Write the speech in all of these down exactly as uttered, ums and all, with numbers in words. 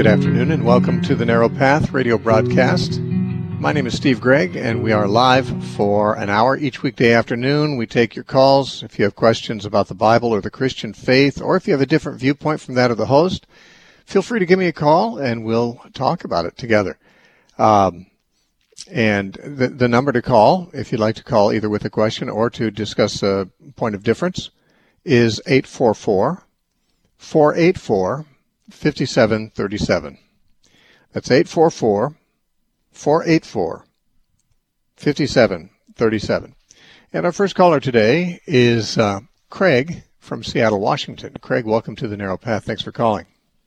Good afternoon and welcome to the Narrow Path radio broadcast. My name is Steve Gregg and we are live for an hour each weekday afternoon. We take your calls if you have questions about the Bible or the Christian faith, or if you have a different viewpoint from that of the host. Feel free to give me a call and we'll talk about it together. Um, and the, the number to call, if you'd like to call either with a question or to discuss a point of difference, is eight four four, four eight four, five seven three seven. That's eight four four, four eight four, five seven three seven. And our first caller today is uh, Craig from Seattle, Washington. Craig, welcome to the Narrow Path. Thanks for calling.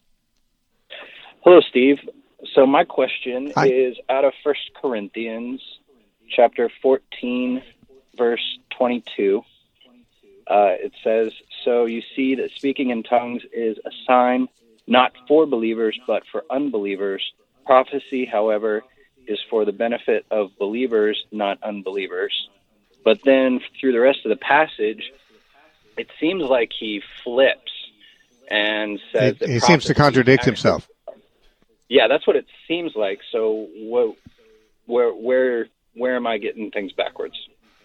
Hello, Steve. So my question Hi. is out of First Corinthians chapter fourteen, verse twenty-two. Uh, it says, "So you see that speaking in tongues is a sign not for believers, but for unbelievers. Prophecy, however, is for the benefit of believers, not unbelievers." But then through the rest of the passage, it seems like he flips and says He, that he seems to contradict actually, himself. Yeah, that's what it seems like. So what, where, where, where am I getting things backwards?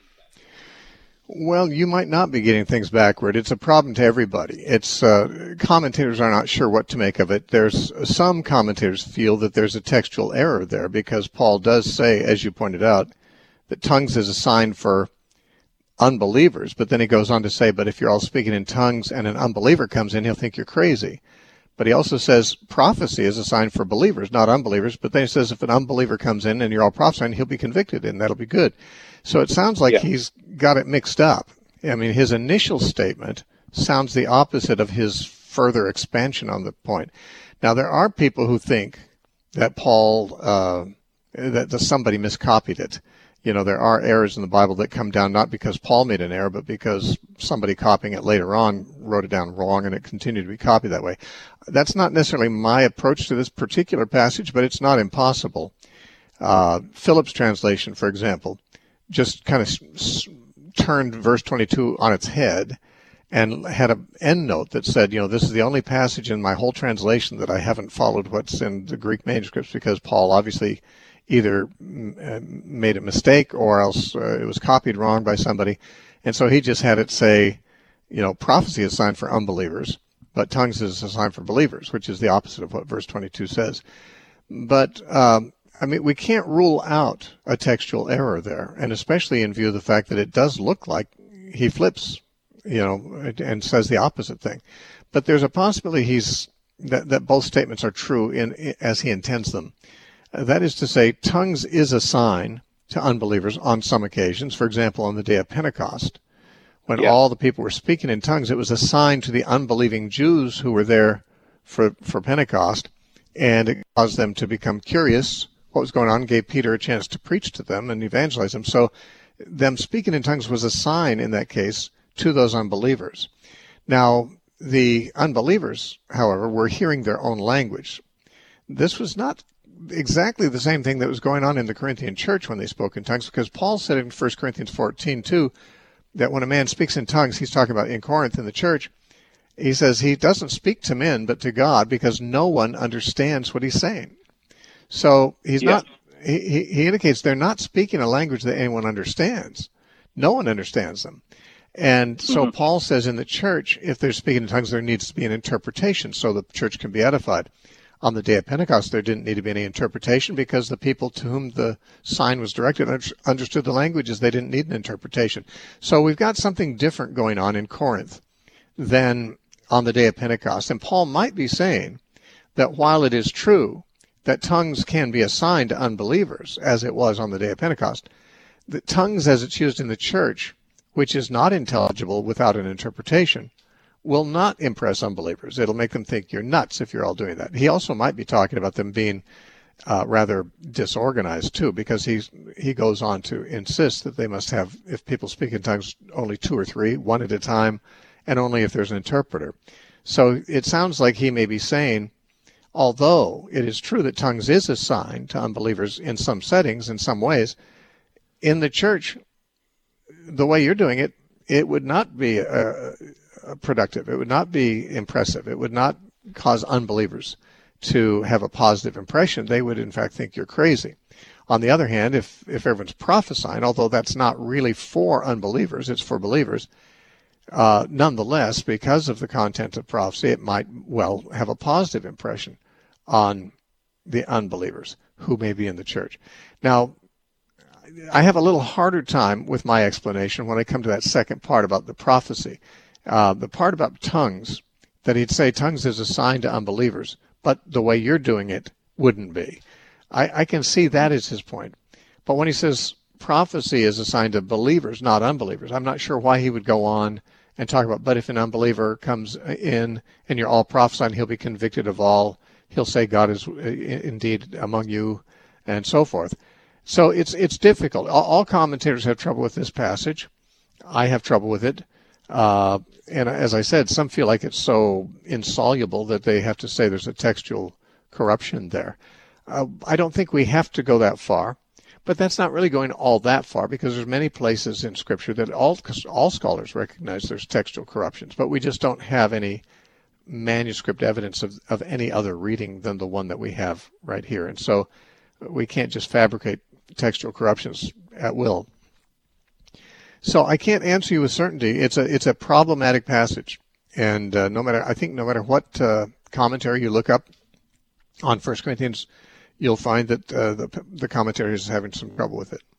Well, you might not be getting things backward. It's a problem to everybody. It's uh, commentators are not sure what to make of it. There's some commentators feel that there's a textual error there because Paul does say, as you pointed out, that tongues is a sign for unbelievers. But then he goes on to say, but if you're all speaking in tongues and an unbeliever comes in, he'll think you're crazy. But he also says prophecy is a sign for believers, not unbelievers. But then he says if an unbeliever comes in and you're all prophesying, he'll be convicted, and that'll be good. So it sounds like yeah. he's got it mixed up. I mean, his initial statement sounds the opposite of his further expansion on the point. Now, there are people who think that Paul, uh, that, that somebody miscopied it. You know, there are errors in the Bible that come down not because Paul made an error, but because somebody copying it later on wrote it down wrong and it continued to be copied that way. That's not necessarily my approach to this particular passage, but it's not impossible. Uh, Phillips' translation, for example, just kind of s- turned verse twenty-two on its head and had an end note that said, you know, this is the only passage in my whole translation that I haven't followed what's in the Greek manuscripts because Paul obviously either m- made a mistake or else uh, it was copied wrong by somebody. And so he just had it say, you know, prophecy is a sign for unbelievers, but tongues is a sign for believers, which is the opposite of what verse twenty-two says. But, um, I mean, we can't rule out a textual error there, and especially in view of the fact that it does look like he flips, you know, and says the opposite thing. But there's a possibility he's that, that both statements are true in as he intends them. Uh, that is to say, tongues is a sign to unbelievers on some occasions. For example, on the day of Pentecost, when yeah. all the people were speaking in tongues, it was a sign to the unbelieving Jews who were there for, for Pentecost, and it caused them to become curious what was going on, gave Peter a chance to preach to them and evangelize them. So them speaking in tongues was a sign in that case to those unbelievers. Now, the unbelievers, however, were hearing their own language. This was not exactly the same thing that was going on in the Corinthian church when they spoke in tongues, because Paul said in First Corinthians fourteen two that when a man speaks in tongues, he's talking about in Corinth in the church, he says he doesn't speak to men but to God because no one understands what he's saying. So he's yeah. not, he, he indicates they're not speaking a language that anyone understands. No one understands them. And so mm-hmm. Paul says in the church, if they're speaking in tongues, there needs to be an interpretation so the church can be edified. On the day of Pentecost, there didn't need to be any interpretation because the people to whom the sign was directed understood the languages. They didn't need an interpretation. So we've got something different going on in Corinth than on the day of Pentecost. And Paul might be saying that while it is true that tongues can be a sign to unbelievers, as it was on the day of Pentecost, that tongues as it's used in the church, which is not intelligible without an interpretation, will not impress unbelievers. It'll make them think you're nuts if you're all doing that. He also might be talking about them being uh, rather disorganized too, because he's, he goes on to insist that they must have, if people speak in tongues, only two or three, one at a time, and only if there's an interpreter. So it sounds like he may be saying, although it is true that tongues is a sign to unbelievers in some settings, in some ways, in the church, the way you're doing it, it would not be uh, productive. It would not be impressive. It would not cause unbelievers to have a positive impression, they would in fact think you're crazy. On the other hand, if, if everyone's prophesying, although that's not really for unbelievers, it's for believers, uh, nonetheless, because of the content of prophecy, it might well have a positive impression on the unbelievers who may be in the church. Now, I have a little harder time with my explanation when I come to that second part about the prophecy. Uh, the part about tongues, that he'd say tongues is a sign to unbelievers, but the way you're doing it wouldn't be. I, I can see that is his point. But when he says prophecy is a sign to believers, not unbelievers, I'm not sure why he would go on and talk about, but if an unbeliever comes in and you're all prophesying, he'll be convicted of all. He'll say God is indeed among you and so forth. So it's it's difficult. All, all commentators have trouble with this passage. I have trouble with it. Uh, and as I said, some feel like it's so insoluble that they have to say there's a textual corruption there. Uh, I don't think we have to go that far, but that's not really going all that far, because there's many places in Scripture that all all scholars recognize there's textual corruptions, but we just don't have any manuscript evidence of, of any other reading than the one that we have right here. And so we can't just fabricate textual corruptions at will. So I can't answer you with certainty. It's a it's a problematic passage, and uh, no matter I think no matter what uh, commentary you look up on First Corinthians, you'll find that uh, the the commentary is having some trouble with it.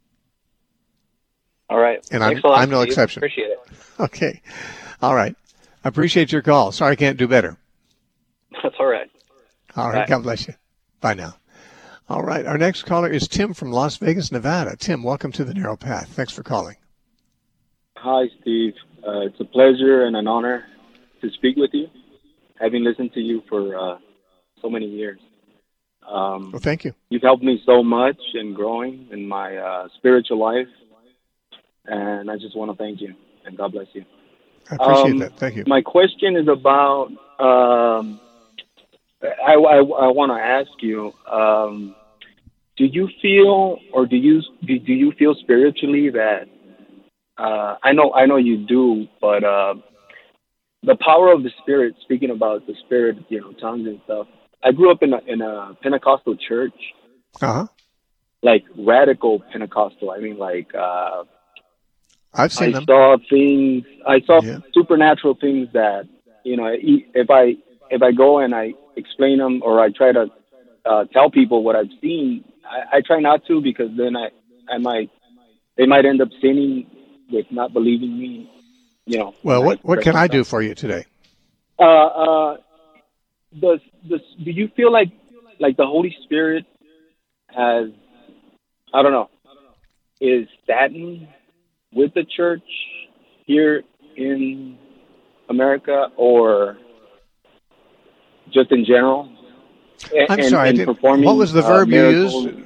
All right, and Thanks I'm a lot, I'm no Steve. exception. Appreciate it. Okay, all right. I appreciate your call. Sorry I can't do better. That's all right. All right. Bye. God bless you. Bye now. All right. Our next caller is Tim from Las Vegas, Nevada. Tim, welcome to the Narrow Path. Thanks for calling. Hi, Steve. Uh, it's a pleasure and an honor to speak with you, having listened to you for uh, so many years. Um, well, thank you. You've helped me so much in growing in my uh, spiritual life, and I just want to thank you, and God bless you. I appreciate um, that. Thank you. My question is about, um, I, I, I want to ask you, um, do you feel, or do you do, do you feel spiritually that, uh, I know I know you do, but uh, the power of the Spirit, speaking about the Spirit, you know, tongues and stuff, I grew up in a, in a Pentecostal church, uh-huh. like radical Pentecostal, I mean like, uh, I've seen I them. saw things. I saw yeah. supernatural things that, you know, if I if I go and I explain them, or I try to uh, tell people what I've seen, I, I try not to, because then I I might they might end up sinning with not believing me. You know. Well, what what can I do for you today? Uh, uh, does does do you feel like like the Holy Spirit has, I don't know, is saddened with the church here in America, or just in general? I'm and, sorry, and I performing, what was the uh, verb you miracles? used?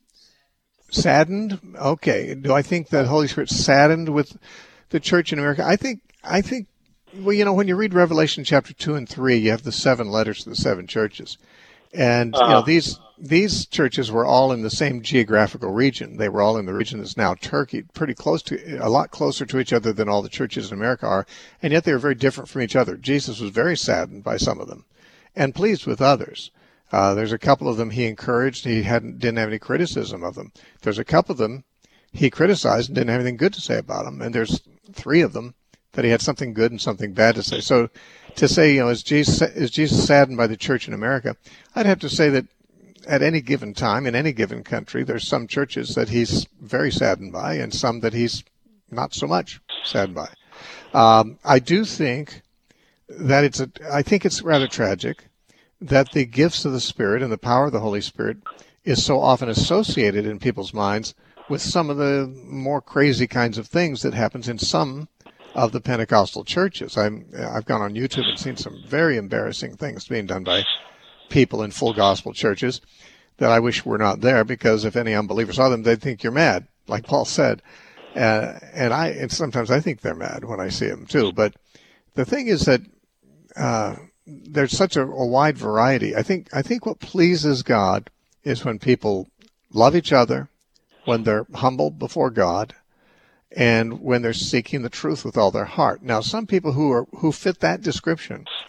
Saddened? Okay. Do I think that Holy Spirit saddened with the church in America? I think, I think, well, you know, when you read Revelation chapter two and three, you have the seven letters to the seven churches. And, uh-huh. you know, these, these churches were all in the same geographical region. They were all in the region that's now Turkey, pretty close to, a lot closer to each other than all the churches in America are. And yet they were very different from each other. Jesus was very saddened by some of them and pleased with others. Uh, there's a couple of them he encouraged. He hadn't, didn't have any criticism of them. There's a couple of them he criticized and didn't have anything good to say about them. And there's three of them that he had something good and something bad to say. So to say, you know, is Jesus, is Jesus saddened by the church in America? I'd have to say that at any given time, in any given country, there's some churches that he's very saddened by and some that he's not so much saddened by. Um, I do think that it's a, I think it's rather tragic that the gifts of the Spirit and the power of the Holy Spirit is so often associated in people's minds with some of the more crazy kinds of things that happens in some of the Pentecostal churches. I'm, I've gone on YouTube and seen some very embarrassing things being done by people in full gospel churches that I wish were not there, because if any unbeliever saw them, they'd think you're mad, like Paul said. Uh, and I, and sometimes I think they're mad when I see them too. But the thing is that uh, there's such a, a wide variety. I think I think what pleases God is when people love each other, when they're humble before God, and when they're seeking the truth with all their heart. Now, some people who are who fit that description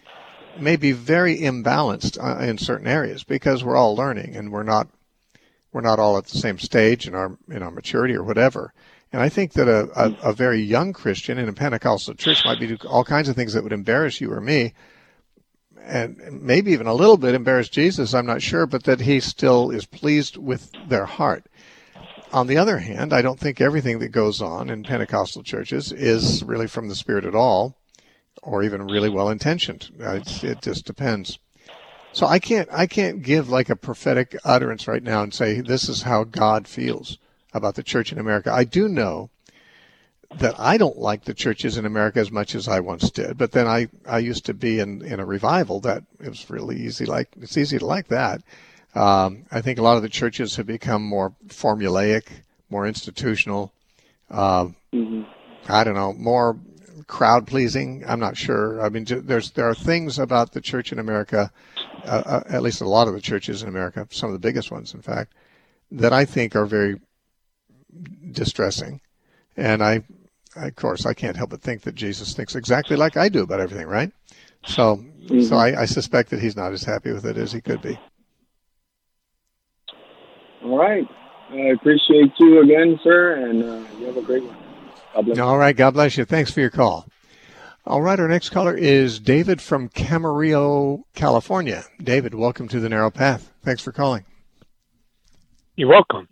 may be very imbalanced uh, in certain areas because we're all learning and we're not we're not all at the same stage in our in our maturity or whatever. And I think that a, a, a very young Christian in a Pentecostal church might be doing all kinds of things that would embarrass you or me, and maybe even a little bit embarrass Jesus, I'm not sure, but that he still is pleased with their heart. On the other hand, I don't think everything that goes on in Pentecostal churches is really from the Spirit at all, or even really well-intentioned. It, it just depends. So I can't I can't give like a prophetic utterance right now and say this is how God feels about the church in America. I do know that I don't like the churches in America as much as I once did, but then I, I used to be in, in a revival that it was really easy. Like it's easy to like that. Um, I think a lot of the churches have become more formulaic, more institutional. Uh, mm-hmm. I don't know, more crowd pleasing. I'm not sure. I mean, there's there are things about the church in America, uh, uh, at least a lot of the churches in America, some of the biggest ones, in fact, that I think are very distressing. And I, of course, I can't help but think that Jesus thinks exactly like I do about everything, right? So, mm-hmm. so I, I suspect that he's not as happy with it as he could be. All right. I appreciate you again, sir, and uh, you have a great one. God bless you. All right. God bless you. Thanks for your call. All right. Our next caller is David from Camarillo, California. David, welcome to The Narrow Path. Thanks for calling. You're welcome.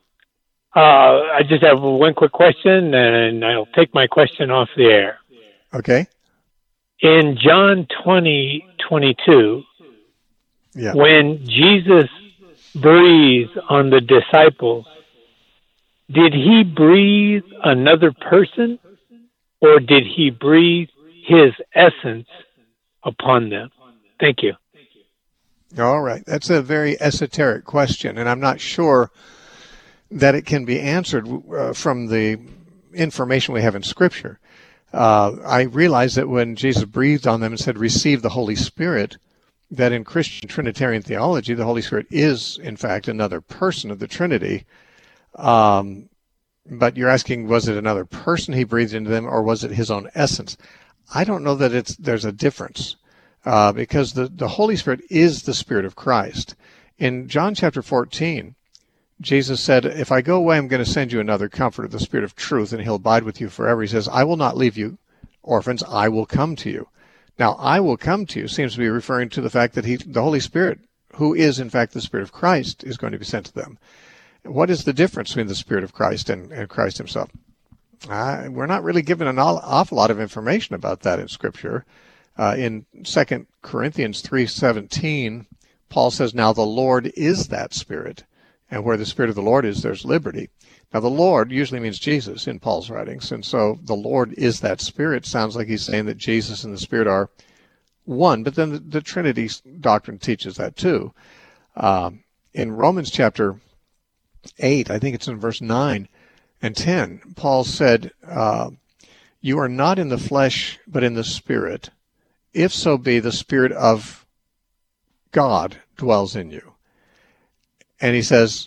Uh, I just have one quick question, and I'll take my question off the air. Okay. In John twenty twenty-two, yeah. when Jesus breathed on the disciples, did he breathe another person, or did he breathe his essence upon them? Thank you. All right. That's a very esoteric question, and I'm not sure that it can be answered uh, from the information we have in Scripture. Uh, I realize that when Jesus breathed on them and said, receive the Holy Spirit, that in Christian Trinitarian theology, the Holy Spirit is, in fact, another person of the Trinity. Um, but you're asking, was it another person he breathed into them, or was it his own essence? I don't know that it's there's a difference, uh, because the, the Holy Spirit is the Spirit of Christ. In John chapter fourteen, Jesus said, if I go away, I'm going to send you another comforter, the Spirit of truth, and he'll abide with you forever. He says, I will not leave you orphans. I will come to you. Now, I will come to you seems to be referring to the fact that he, the Holy Spirit, who is, in fact, the Spirit of Christ, is going to be sent to them. What is the difference between the Spirit of Christ and, and Christ himself? Uh, we're not really given an awful lot of information about that in Scripture. Uh, in Second Corinthians three seventeen, Paul says, now the Lord is that Spirit. And where the Spirit of the Lord is, there's liberty. Now, the Lord usually means Jesus in Paul's writings. And so the Lord is that Spirit. Sounds like he's saying that Jesus and the Spirit are one. But then the, the Trinity doctrine teaches that too. Um, in Romans chapter eight, I think it's in verse nine and ten, Paul said, uh, you are not in the flesh, but in the Spirit, if so be the Spirit of God dwells in you. And he says,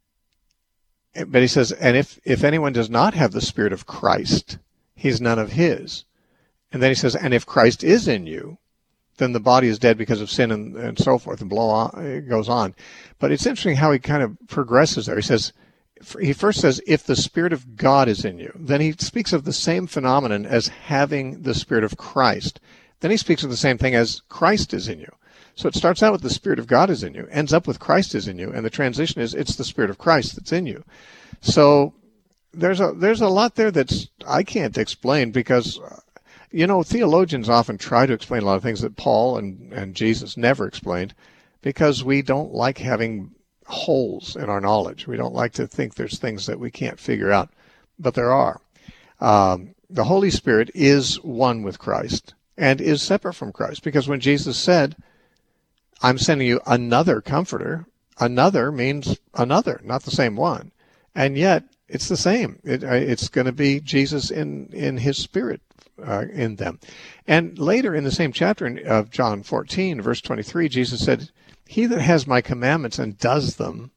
but he says, and if, if anyone does not have the Spirit of Christ, he's none of his. And then he says, and if Christ is in you, then the body is dead because of sin, and, and so forth, and blow on, it goes on. But it's interesting how he kind of progresses there. He says, he first says, if the Spirit of God is in you. Then he speaks of the same phenomenon as having the Spirit of Christ. Then he speaks of the same thing as Christ is in you. So it starts out with the Spirit of God is in you, ends up with Christ is in you, and the transition is it's the Spirit of Christ that's in you. So there's a there's a lot there that's I can't explain because, you know, theologians often try to explain a lot of things that Paul and, and Jesus never explained because we don't like having holes in our knowledge. We don't like to think there's things that we can't figure out, but there are. Um, the Holy Spirit is one with Christ and is separate from Christ because when Jesus said, I'm sending you another comforter. Another means another, not the same one. And yet, it's the same. It, it's going to be Jesus in, in his Spirit uh, in them. And later in the same chapter in, of John fourteen, verse twenty-three, Jesus said, he that has my commandments and does them,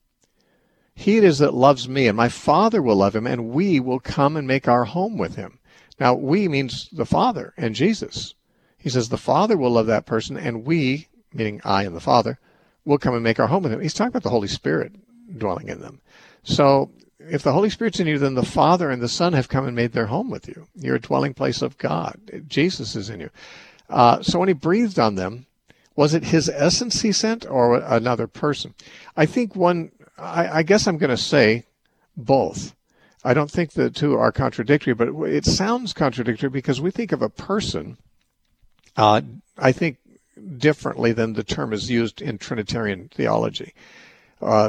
he it is that loves me, and my Father will love him, and we will come and make our home with him. Now, we means the Father and Jesus. He says the Father will love that person, and we, meaning I and the Father, will come and make our home with him. He's talking about the Holy Spirit dwelling in them. So if the Holy Spirit's in you, then the Father and the Son have come and made their home with you. You're a dwelling place of God. Jesus is in you. Uh, so when he breathed on them, was it his essence he sent or another person? I think one, I, I guess I'm going to say both. I don't think the two are contradictory, but it sounds contradictory because we think of a person, uh, I think, differently than the term is used in Trinitarian theology. Uh,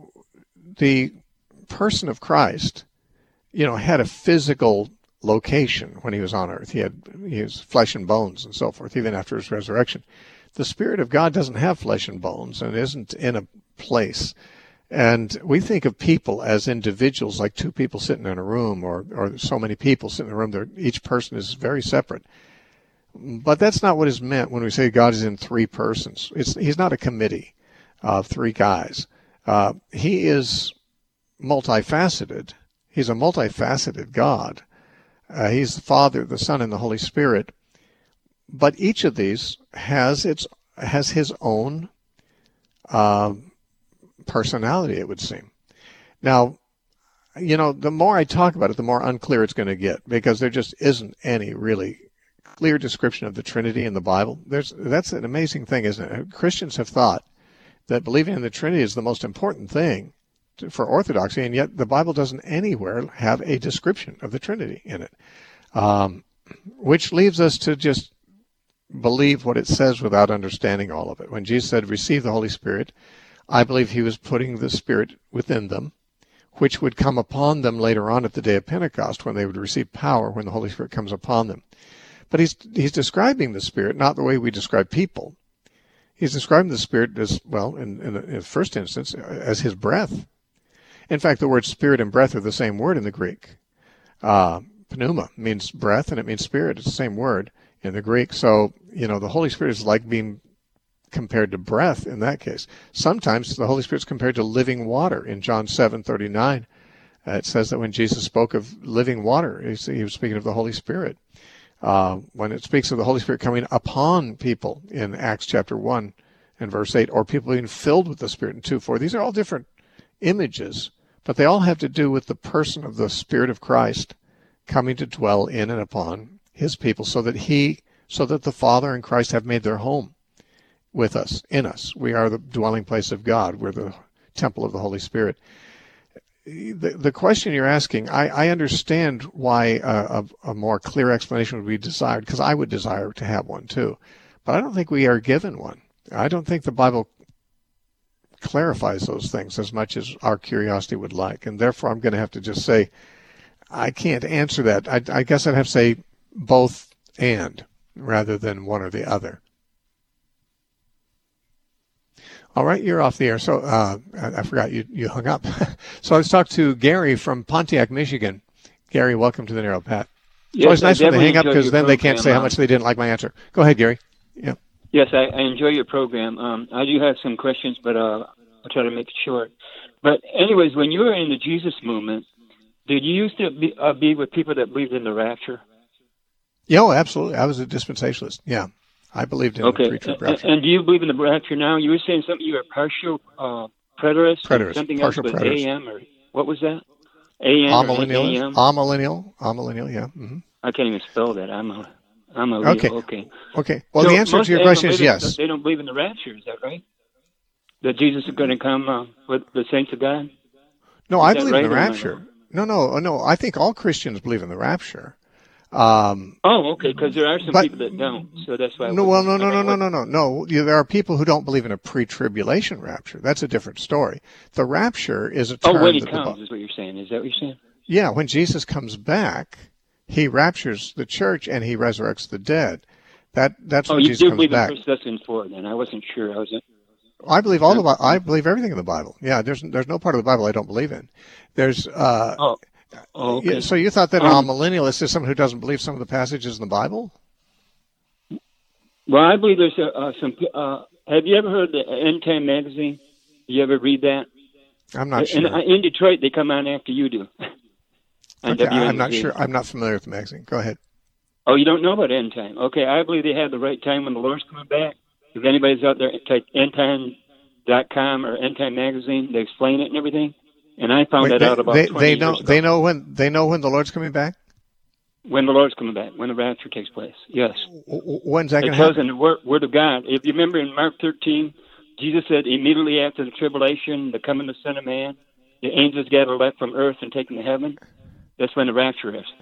the person of Christ, you know, had a physical location when he was on earth. He had he was flesh and bones and so forth, even after his resurrection. The Spirit of God doesn't have flesh and bones and isn't in a place. And we think of people as individuals, like two people sitting in a room or, or so many people sitting in a room. They're, each person is very separate. But that's not what is meant when we say God is in three persons. It's, he's not a committee of three guys. Uh, he is multifaceted. He's a multifaceted God. Uh, he's the Father, the Son, and the Holy Spirit. But each of these has its has his own uh, personality, it would seem. Now, you know, the more I talk about it, the more unclear it's going to get, because there just isn't any really clear description of the Trinity in the Bible. There's that's an amazing thing, isn't it? Christians have thought that believing in the Trinity is the most important thing to, for orthodoxy, and yet the Bible doesn't anywhere have a description of the Trinity in it, um, which leaves us to just believe what it says without understanding all of it. When Jesus said, receive the Holy Spirit, I believe he was putting the Spirit within them, which would come upon them later on at the day of Pentecost, when they would receive power when the Holy Spirit comes upon them. But he's he's describing the Spirit not the way we describe people. He's describing the Spirit as, well, in, in, the, in the first instance, as his breath. In fact, the word spirit and breath are the same word in the Greek. Uh, pneuma means breath, and it means spirit. It's the same word in the Greek. So, you know, the Holy Spirit is like being compared to breath in that case. Sometimes the Holy Spirit is compared to living water. In John seven thirty-nine, uh, it says that when Jesus spoke of living water, he was speaking of the Holy Spirit. Uh, when it speaks of the Holy Spirit coming upon people in Acts chapter one and verse eight, or people being filled with the Spirit in two four, these are all different images, but they all have to do with the person of the Spirit of Christ coming to dwell in and upon his people, so that he, so that the Father and Christ have made their home with us, in us. We are the dwelling place of God. We're the temple of the Holy Spirit. The, the question you're asking, I, I understand why a, a, a more clear explanation would be desired, because I would desire to have one too. But I don't think we are given one. I don't think the Bible clarifies those things as much as our curiosity would like. And therefore, I'm going to have to just say, I can't answer that. I, I guess I'd have to say both and, rather than one or the other. All right, you're off the air. So uh, I, I forgot you, you hung up. So let's talk to Gary from Pontiac, Michigan. Gary, welcome to the Narrow Path. It's yes, always nice when they hang up, because then program. they can't say how much they didn't like my answer. Go ahead, Gary. Yeah. Yes, I, I enjoy your program. Um, I do have some questions, but uh, I'll try to make it short. But anyways, when you were in the Jesus movement, did you used to be, uh, be with people that believed in the rapture? Yeah, oh, absolutely. I was a dispensationalist. Yeah. I believed in okay. the pre-trib rapture. And, and do you believe in the rapture now? You were saying something, you were a partial uh, preterist, preterist. something partial else with preterist. A M, or what was that? A M Amillennial. or A M? Amillennial. Amillennial, yeah. Mm-hmm. I can't even spell that. I'm a, I'm a okay. Leo. Okay. Okay. Well, so the answer to your question is yes. They don't believe in the rapture, is that right? That Jesus is going to come uh, with the saints of God? No, is I believe right in the rapture. No, no, no. I think all Christians believe in the rapture. Um, oh, okay, because there are some but, people that don't, so that's why. I no, well, no, no, no, no, what, no, no, no. There are people who don't believe in a pre-tribulation rapture. That's a different story. The rapture is a term. Oh, when he that comes the, is what you're saying. Is that what you're saying? Yeah, when Jesus comes back, he raptures the church and he resurrects the dead. That that's oh, when you Jesus do comes believe back. in First Thessalonians four? Then I wasn't sure. I wasn't. I believe all the I believe everything in the Bible. Yeah, there's there's no part of the Bible I don't believe in. There's. Uh, oh. Oh, okay. So you thought that um, a millennialist is someone who doesn't believe some of the passages in the Bible? Well, I believe there's uh, some. Uh, have you ever heard the End Time magazine? You ever read that? I'm not and, sure. And in Detroit, they come on after you do. Okay, I'm not sure. I'm not familiar with the magazine. Go ahead. Oh, you don't know about end time? Okay, I believe they have the right time when the Lord's coming back. If anybody's out there, take end time dot com or End Time Magazine. They explain it and everything. And I found Wait, that they, out about they, twenty they know, years ago. They know when they know when the Lord's coming back? When the Lord's coming back, when the rapture takes place. Yes. When's that going to happen? It happen? tells in the word, word of God. If you remember in Mark thirteen, Jesus said immediately after the tribulation, the coming of the Son of Man, the angels gather left from earth and taken to heaven. That's when the rapture is.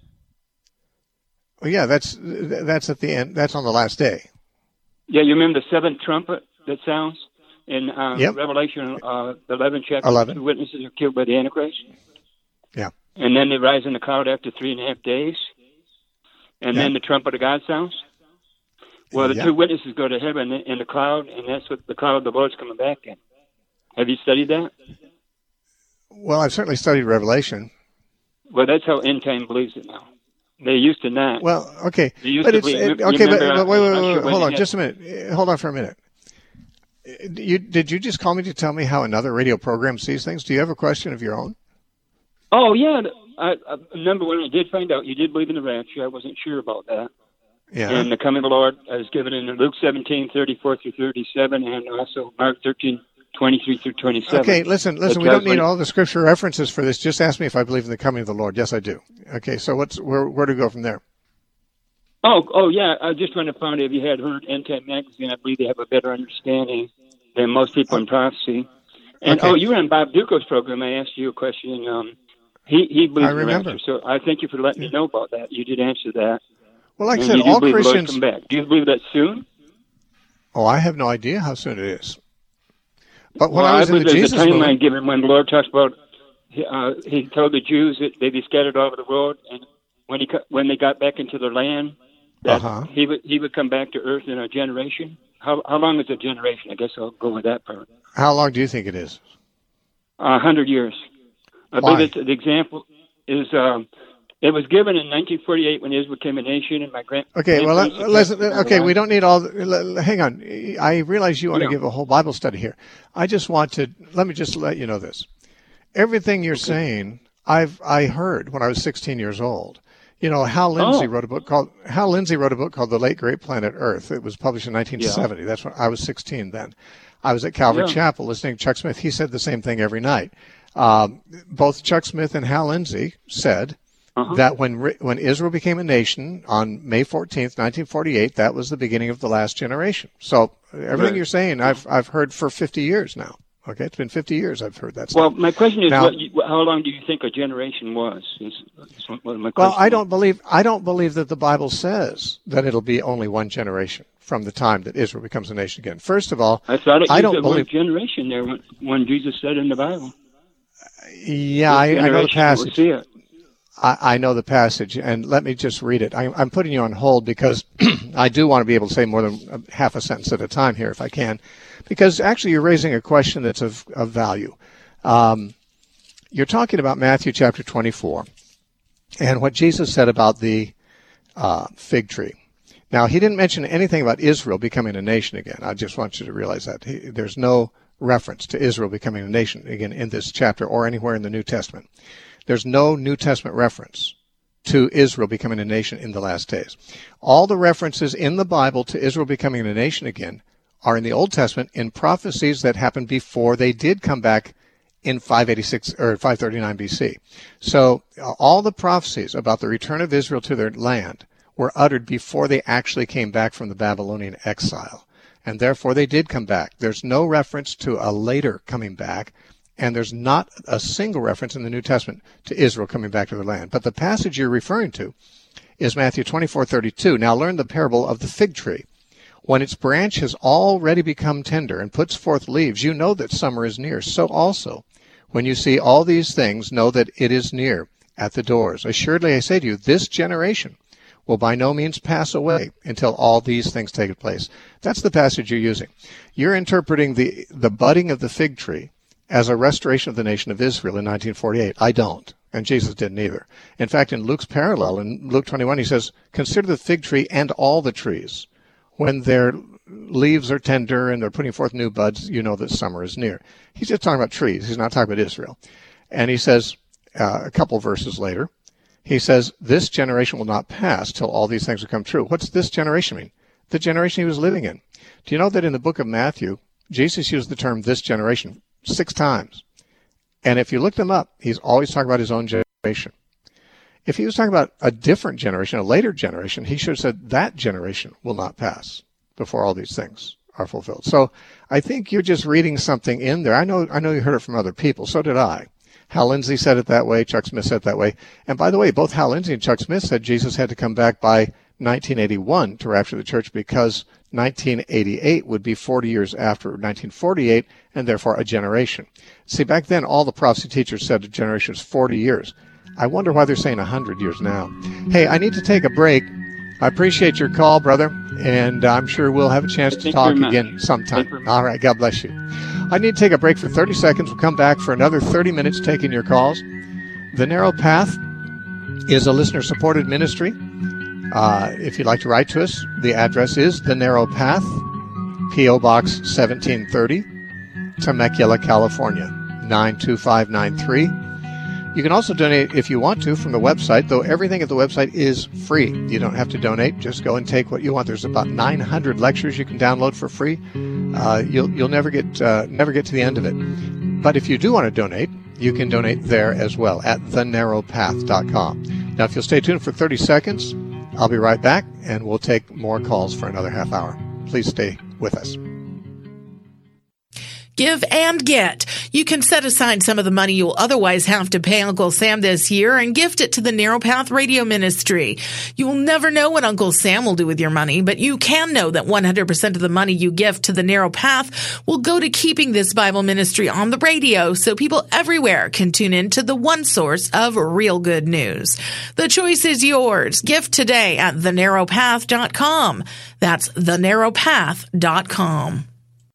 Well, yeah, that's that's at the end. That's on the last day. Yeah, you remember the seventh trumpet that sounds in uh, yep. Revelation uh, eleven chapter. eleven. Two witnesses are killed by the Antichrist. Yeah. And then they rise in the cloud after three and a half days. And yeah. then the trumpet of God sounds. Well, the yeah. two witnesses go to heaven in the cloud, and that's what the cloud of the Lord's coming back in. Have you studied that? Well, I've certainly studied Revelation. Well, that's how End Time believes it now. They used to not. Well, okay. They used but to it's, believe, it, okay, but, remember, but wait, wait, wait, wait, sure hold on had, just a minute. Hold on for a minute. You, did you just call me to tell me how another radio program sees things? Do you have a question of your own? Oh, yeah. I, I remember when I did find out you did believe in the rapture. I wasn't sure about that. Yeah. And the coming of the Lord is given in Luke seventeen, thirty-four through thirty-seven, and also Mark thirteen, twenty-three through twenty-seven. Okay, listen, listen. We don't need all the scripture references for this. Just ask me if I believe in the coming of the Lord. Yes, I do. Okay, so what's where? Where to go from there? Oh, oh yeah. I just want to find out if you had heard End Time Magazine. I believe they have a better understanding than most people in prophecy. And okay. oh, you were on Bob Duco's program. I asked you a question. Um, he he believes in the rapture, so I thank you for letting me know about that. You did answer that. Well, like I and said, you do all believe Christians. The Lord come back. Do you believe that soon? Oh, I have no idea how soon it is. But when well, I was I in the Jesus there's a timeline movement, given when the Lord talks about, uh, he told the Jews that they'd be scattered all over the world, and when he when they got back into their land, that uh-huh. he would he would come back to earth in a generation. How how long is a generation? I guess I'll go with that part. How long do you think it is? A hundred years. I Why? believe it's, the example is um, it was given in nineteen forty-eight when Israel became a nation, and my grand. Okay, well, let, listen. Okay, we don't need all. The, hang on. I realize you want yeah. to give a whole Bible study here. I just want to let me just let you know this. Everything you're okay. saying, I've I heard when I was sixteen years old. You know, Hal Lindsey oh. wrote a book called Hal Lindsey wrote a book called The Late Great Planet Earth. It was published in nineteen seventy. Yeah. That's when I was sixteen then. I was at Calvary yeah. Chapel listening to Chuck Smith. He said the same thing every night. Um, both Chuck Smith and Hal Lindsey said uh-huh. that when when Israel became a nation on May fourteenth, nineteen forty-eight, that was the beginning of the last generation. So everything right. you're saying, I've I've heard for fifty years now. Okay, it's been fifty years I've heard that stuff. Well, my question is, now, what you, how long do you think a generation was? Is, is what my well, I don't believe I don't believe that the Bible says that it'll be only one generation from the time that Israel becomes a nation again. First of all, I thought it I used don't the believe word generation there when, when Jesus said in the Bible. Yeah, I, I know the passage. We'll see it. I, I know the passage, and let me just read it. I, I'm putting you on hold because I do want to be able to say more than half a sentence at a time here if I can, because actually you're raising a question that's of, of value. Um, you're talking about Matthew chapter twenty-four and what Jesus said about the uh, fig tree. Now, he didn't mention anything about Israel becoming a nation again. I just want you to realize that. He, there's no reference to Israel becoming a nation again in this chapter or anywhere in the New Testament. There's no New Testament reference to Israel becoming a nation in the last days. All the references in the Bible to Israel becoming a nation again are in the Old Testament in prophecies that happened before they did come back in five eighty-six or five thirty-nine B C. So uh, all the prophecies about the return of Israel to their land were uttered before they actually came back from the Babylonian exile. And therefore they did come back. There's no reference to a later coming back, and there's not a single reference in the New Testament to Israel coming back to their land. But the passage you're referring to is Matthew twenty-four thirty-two. Now learn the parable of the fig tree. When its branch has already become tender and puts forth leaves, you know that summer is near. So also, when you see all these things, know that it is near at the doors. Assuredly, I say to you, this generation will by no means pass away until all these things take place. That's the passage you're using. You're interpreting the, the budding of the fig tree as a restoration of the nation of Israel in nineteen forty-eight. I don't, and Jesus didn't either. In fact, in Luke's parallel, in Luke twenty-one, he says, consider the fig tree and all the trees. When their leaves are tender and they're putting forth new buds, you know that summer is near. He's just talking about trees. He's not talking about Israel. And he says, uh, a couple verses later, He says, this generation will not pass till all these things will come true. What's this generation mean? The generation he was living in. Do you know that in the book of Matthew, Jesus used the term this generation six times? And if you look them up, he's always talking about his own generation. If he was talking about a different generation, a later generation, he should have said that generation will not pass before all these things are fulfilled. So I think you're just reading something in there. I know I know you heard it from other people. So did I. Hal Lindsey said it that way. Chuck Smith said it that way. And by the way, both Hal Lindsey and Chuck Smith said Jesus had to come back by nineteen eighty-one to rapture the church because nineteen eighty-eight would be forty years after nineteen forty-eight, and therefore a generation. See, back then, all the prophecy teachers said a generation was forty years. I wonder why they're saying one hundred years now. Hey, I need to take a break. I appreciate your call, brother, and I'm sure we'll have a chance to Thank talk you again sometime. Thank you. All right, God bless you. I need to take a break for thirty seconds. We'll come back for another thirty minutes taking your calls. The Narrow Path is a listener-supported ministry. Uh, if you'd like to write to us, the address is The Narrow Path, P O. Box seventeen thirty, Temecula, California, nine two five nine three. You can also donate if you want to from the website, though everything at the website is free. You don't have to donate. Just go and take what you want. There's about nine hundred lectures you can download for free. Uh, you'll you'll never get uh, never get to the end of it. But if you do want to donate, you can donate there as well at the narrow path dot com. Now, if you'll stay tuned for thirty seconds, I'll be right back, and we'll take more calls for another half hour. Please stay with us. Give and get. You can set aside some of the money you'll otherwise have to pay Uncle Sam this year and gift it to the Narrow Path Radio Ministry. You will never know what Uncle Sam will do with your money, but you can know that one hundred percent of the money you gift to the Narrow Path will go to keeping this Bible ministry on the radio so people everywhere can tune in to the one source of real good news. The choice is yours. Gift today at the narrow path dot com. That's the narrow path dot com.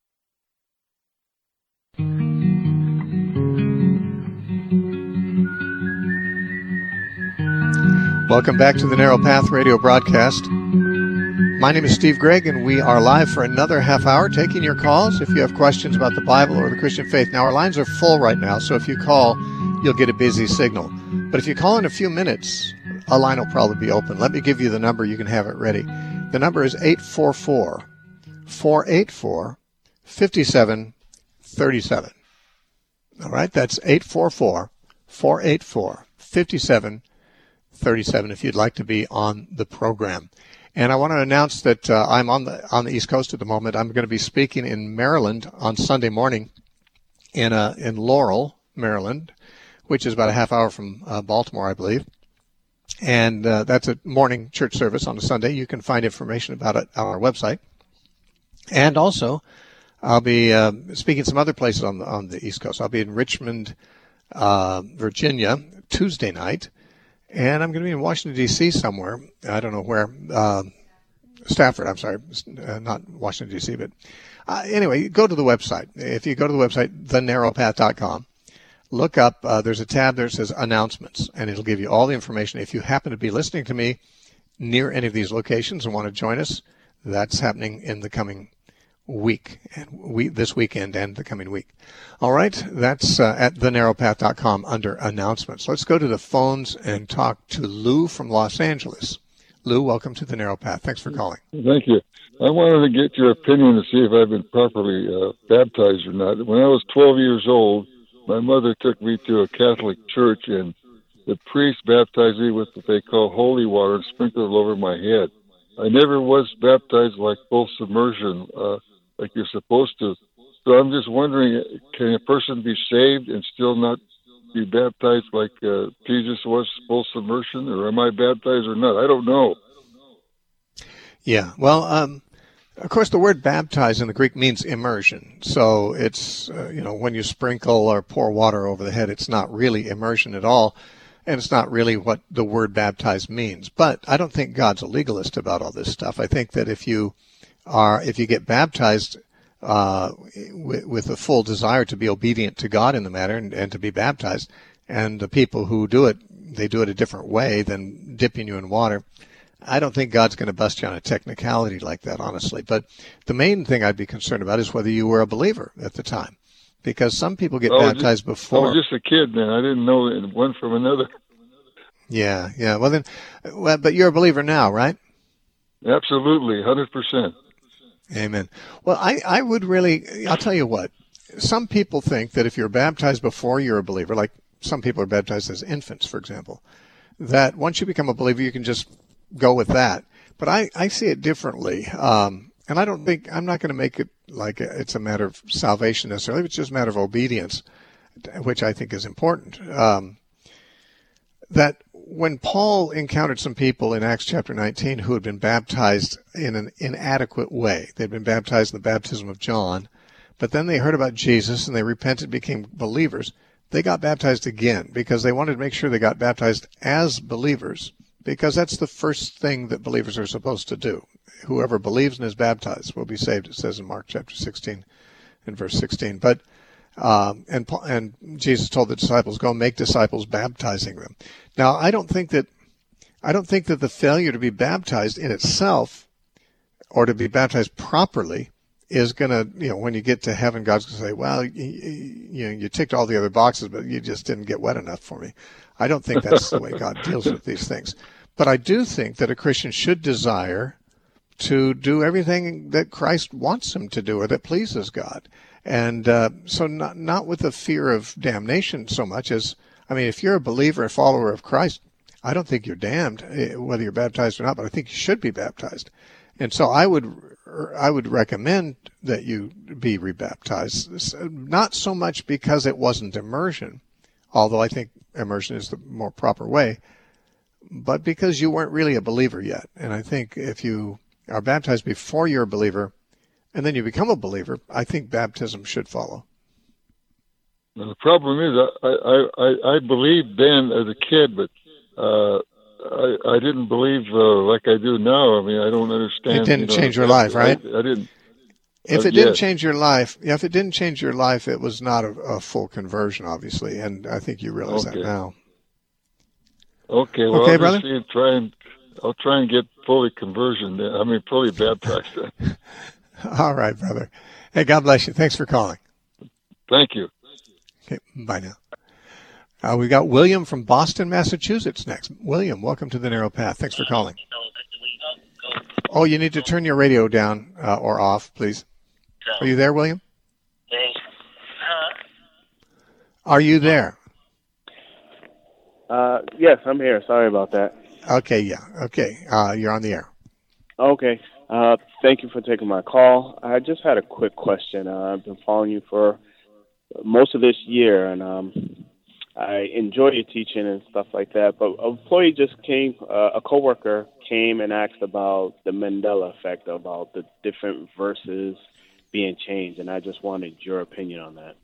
Welcome back to the Narrow Path Radio broadcast. My name is Steve Gregg, and we are live for another half hour taking your calls if you have questions about the Bible or the Christian faith. Now, our lines are full right now, so if you call, you'll get a busy signal. But if you call in a few minutes, a line will probably be open. Let me give you the number. You can have it ready. The number is eight four four, four eight four, five seven three seven. All right, that's eight four four, four eight four, five seven three seven if you'd like to be on the program. And I want to announce that uh, I'm on the on the East Coast at the moment. I'm going to be speaking in Maryland on Sunday morning in uh, in Laurel, Maryland, which is about a half hour from uh, Baltimore, I believe. And uh, that's a morning church service on a Sunday. You can find information about it on our website. And also, I'll be uh, speaking some other places on the, on the East Coast. I'll be in Richmond, uh, Virginia, Tuesday night, and I'm going to be in Washington, D C somewhere. I don't know where. Uh, Stafford, I'm sorry, uh, not Washington, D C, but uh, anyway, go to the website. If you go to the website, the narrow path dot com, look up, uh, there's a tab there that says announcements, and it'll give you all the information. If you happen to be listening to me near any of these locations and want to join us, that's happening in the coming week, and we, this weekend and the coming week. All right, that's uh, at the narrow path dot com under announcements. Let's go to the phones and talk to Lou from Los Angeles. Lou, welcome to the Narrow Path. Thanks for calling. Thank you. I wanted to get your opinion to see if I've been properly uh, baptized or not. When I was twelve years old, my mother took me to a Catholic church, and the priest baptized me with what they call holy water and sprinkled it over my head. I never was baptized like full submersion, uh, like you're supposed to. So I'm just wondering, can a person be saved and still not be baptized like uh, Jesus was, full submersion, or am I baptized or not? I don't know. Yeah, well, um, of course, the word baptize in the Greek means immersion. So it's, uh, you know, when you sprinkle or pour water over the head, it's not really immersion at all, and it's not really what the word baptize means. But I don't think God's a legalist about all this stuff. I think that if you are, if you get baptized uh, with, with a full desire to be obedient to God in the matter and, and to be baptized, and the people who do it, they do it a different way than dipping you in water, I don't think God's going to bust you on a technicality like that, honestly. But the main thing I'd be concerned about is whether you were a believer at the time, because some people get baptized just, before. I was just a kid then. I didn't know one from another. Yeah, yeah. Well, then, well, but you're a believer now, right? Absolutely, one hundred percent. Amen. Well, I, I would really, I'll tell you what, some people think that if you're baptized before you're a believer, like some people are baptized as infants, for example, that once you become a believer, you can just go with that. But I, I see it differently. Um, and I don't think, I'm not going to make it like it's a matter of salvation necessarily. It's just a matter of obedience, which I think is important. Um, that when Paul encountered some people in Acts chapter nineteen who had been baptized in an inadequate way, they'd been baptized in the baptism of John, but then they heard about Jesus and they repented, became believers. They got baptized again because they wanted to make sure they got baptized as believers, because that's the first thing that believers are supposed to do. Whoever believes and is baptized will be saved, it says in Mark chapter sixteen and verse sixteen. But Um, and and Jesus told the disciples, "Go make disciples, baptizing them." Now, I don't think that I don't think that the failure to be baptized in itself, or to be baptized properly, is going to, you know, when you get to heaven, God's going to say, "Well, you, you know, you ticked all the other boxes, but you just didn't get wet enough for me." I don't think that's the way God deals with these things. But I do think that a Christian should desire to do everything that Christ wants him to do, or that pleases God. And uh, so not not with the fear of damnation so much as, I mean, if you're a believer, a follower of Christ, I don't think you're damned, whether you're baptized or not, but I think you should be baptized. And so I would I would recommend that you be rebaptized, not so much because it wasn't immersion, although I think immersion is the more proper way, but because you weren't really a believer yet. And I think if you are baptized before you're a believer, and then you become a believer, I think baptism should follow. Now, the problem is, I, I, I, I believed then as a kid, but uh, I, I didn't believe uh, like I do now. I mean, I don't understand. It didn't you know, change your I, life, right? I, I didn't. If uh, it didn't yes. change your life, yeah, if it didn't change your life, it was not a, a full conversion, obviously, and I think you realize Okay. that now. Okay, well, Okay, I'll brother? just see, try and I'll try and get fully conversion. Then. I mean, fully baptized. Then. All right, brother. Hey, God bless you. Thanks for calling. Thank you. Okay, bye now. Uh, we got William from Boston, Massachusetts next. William, welcome to the Narrow Path. Thanks for calling. Oh, you need to turn your radio down uh, or off, please. Are you there, William? Are you there? Uh, yes, I'm here. Sorry about that. Okay, yeah. Okay, uh, you're on the air. Okay. Uh, thank you for taking my call. I just had a quick question. Uh, I've been following you for most of this year, and um, I enjoy your teaching and stuff like that. But an employee just came, uh, a coworker came and asked about the Mandela effect, about the different verses being changed, and I just wanted your opinion on that.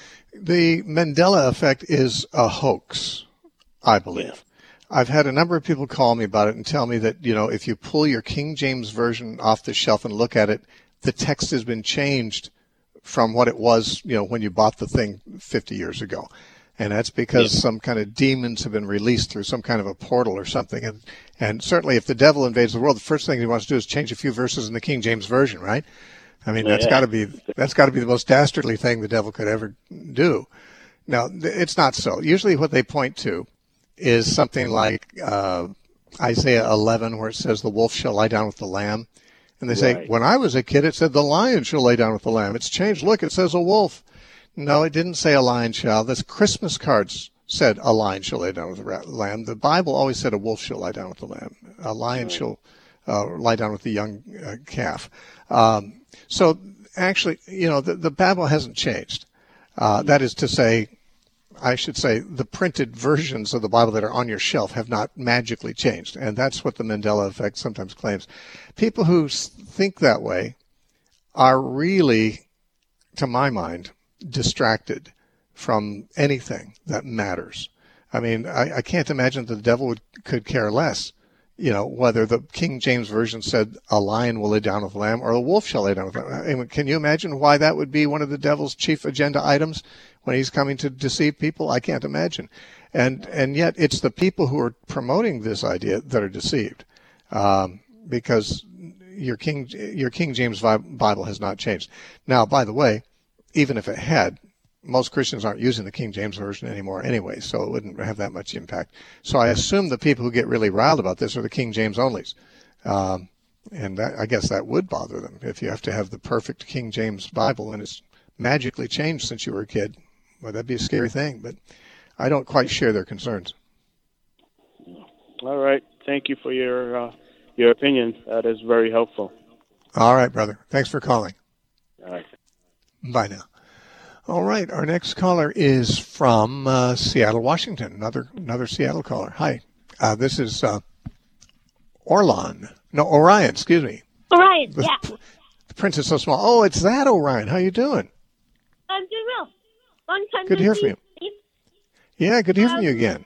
The Mandela effect is a hoax, I believe. Yeah. I've had a number of people call me about it and tell me that, you know, if you pull your King James Version off the shelf and look at it, the text has been changed from what it was, you know, when you bought the thing fifty years ago. And that's because yeah. some kind of demons have been released through some kind of a portal or something. And and certainly if the devil invades the world, the first thing he wants to do is change a few verses in the King James Version, right? I mean, that's yeah. got to be that's got to be the most dastardly thing the devil could ever do. Now, it's not so. Usually what they point to is something like uh, Isaiah eleven, where it says the wolf shall lie down with the lamb. And they say, right. when I was a kid, it said the lion shall lay down with the lamb. It's changed. Look, it says a wolf. No, it didn't say a lion shall. The Christmas cards said a lion shall lay down with the lamb. The Bible always said a wolf shall lie down with the lamb. A lion right. shall uh, lie down with the young uh, calf. Um, so actually, you know, the, the Bible hasn't changed. Uh, that is to say, I should say the printed versions of the Bible that are on your shelf have not magically changed. And that's what the Mandela effect sometimes claims. People who think that way are really, to my mind, distracted from anything that matters. I mean, I, I can't imagine that the devil would, could care less, you know, whether the King James Version said a lion will lay down with a lamb or a wolf shall lay down with a lamb. I mean, can you imagine why that would be one of the devil's chief agenda items when he's coming to deceive people? I can't imagine. And and yet it's the people who are promoting this idea that are deceived, um, because your King your King James Bible has not changed. Now, by the way, even if it had, most Christians aren't using the King James Version anymore anyway, so it wouldn't have that much impact. So I assume the people who get really riled about this are the King James onlys. Um, and that, I guess that would bother them if you have to have the perfect King James Bible and it's magically changed since you were a kid. Well, that'd be a scary thing, but I don't quite share their concerns. All right. Thank you for your uh, your opinion. That is very helpful. All right, brother. Thanks for calling. All right. Bye now. All right. Our next caller is from uh, Seattle, Washington. Another another Seattle caller. Hi. Uh, this is uh, Orlon. No, Orion. Excuse me. Orion. The, Yeah. The print is so small. Oh, it's that Orion. How you doing? I'm doing well. Long time Good to hear from you. Steve. Yeah, good to hear um, from you again.